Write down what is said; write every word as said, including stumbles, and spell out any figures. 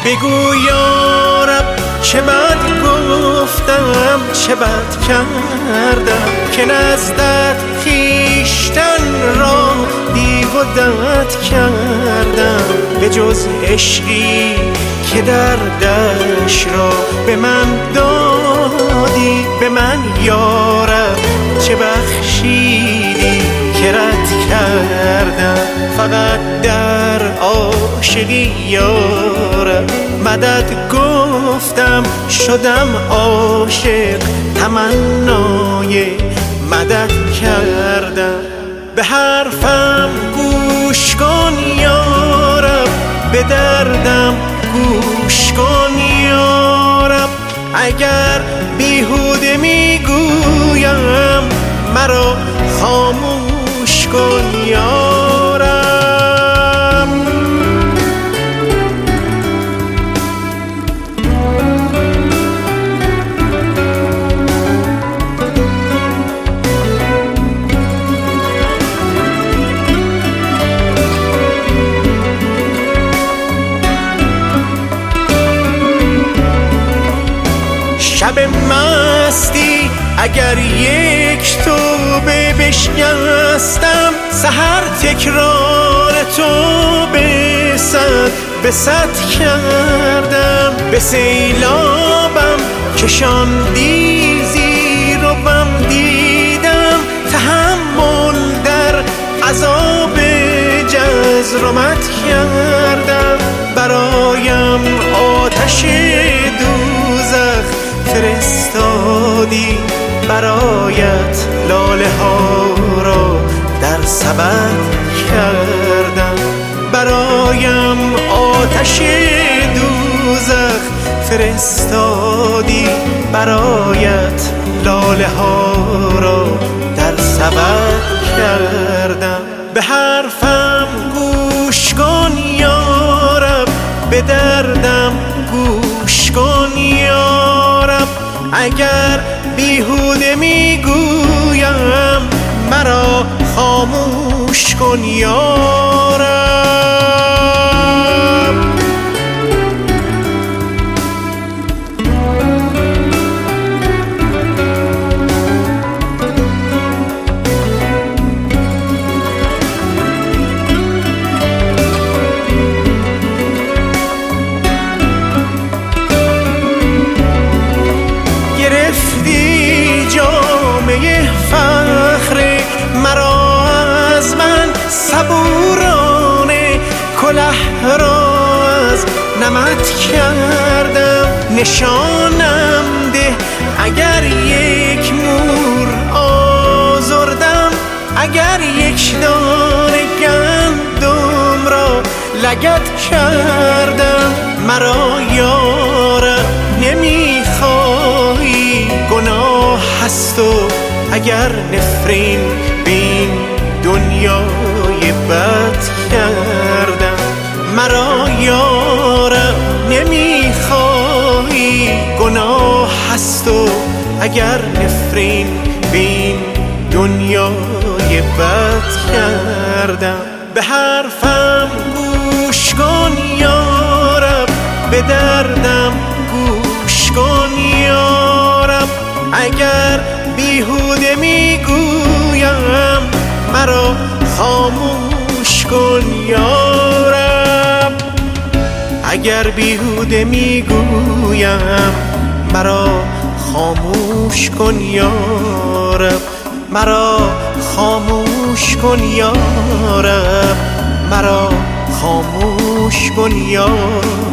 بگو یا رب چه بد گفتم، چه بد کردم که نزدت خویشتن را بیهودت کردم. به جز عشقی که دردش را به من دادی، به من یا رب چه بخشیدی که رد کردم. فقط در عاشقی یا رب مدد گفتم، شدم عاشق، تمنای مدد کردم. به حرفم گوش کن یا رب، به دردم گوش کن یا رب. اگر بیهوده میگویم مرا خاموش کن یا رب. شب مستی اگر یک توبه بشکستم، سحر تکرار تو به صد به صد کردم. به سیلابم کشاندی زیر و بم دیدم، تحمل در عذاب جزرمت کردم. برایم آتش دوزخ فرستادی، برایت لاله ها را در سبد کردم. برایم آتش دوزخ فرستادی، برایت لاله ها را در سبد کردم. به حرفم گوش کن یا رب، به دردم گوش کن یا رب. اگر بیهوده میگویم مرا خاموش کن یا رب. جامعه فخر مرا از من، صبورانه کله را از نمد کردم. نشانم ده اگر یک مور آزردم، اگر یک دانه گندم را لگد کردم. مرا یا رب نمیخواهی، گناه هست و اگر نفرین بین دنیای بد کردم. مرا یا رب نمیخواهی، گناه هست و اگر نفرین بین دنیای بد کردم. به حرفم گوش کن یا رب، به دردم گوش کن یا رب. اگر بیهوده میگویم مرا خاموش کن یا رب. اگر بیهوده میگویم مرا خاموش کن یا رب. مرا خاموش کن یا رب، مرا خاموش کن یا